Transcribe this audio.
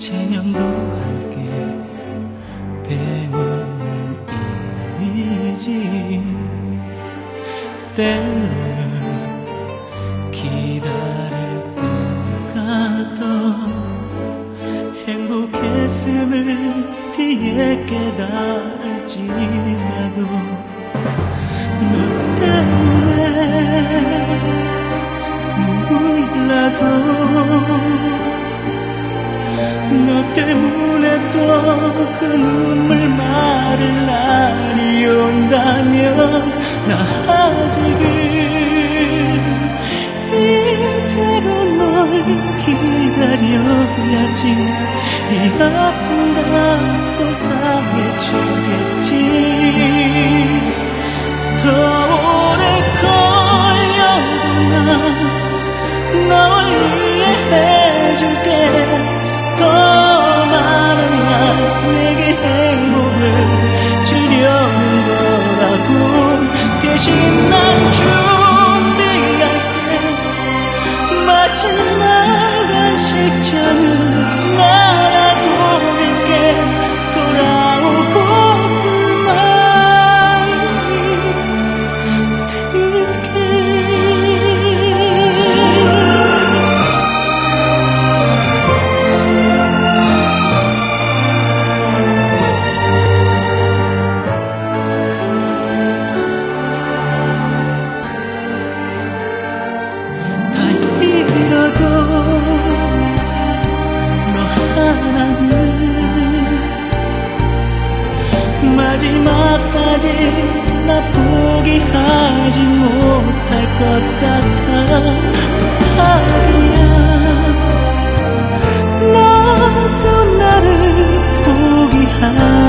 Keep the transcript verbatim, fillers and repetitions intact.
체념도 함께 배우는 일이지. 때로는 기다릴 때가 더 행복했음을 뒤에 깨달을지라도 너 때문에 눈물 나도 너 때문에 또 그 눈물 마를 날이 온다면 나 아직은 이대로 널 기다려야지. 이 아픔도 고사해주겠지. 더 오래 걸려도 난 널 이해해줄게. 더 많은 날 내게 행복을 주려는 거라고. 대신 난 준비할게. 마지막 안식처는 나라고 믿게. 돌아오고픈 날이 들게. 마지막까지 나 포기하지 못할 것 같아. 부탁이야. 너도 나를 포기하지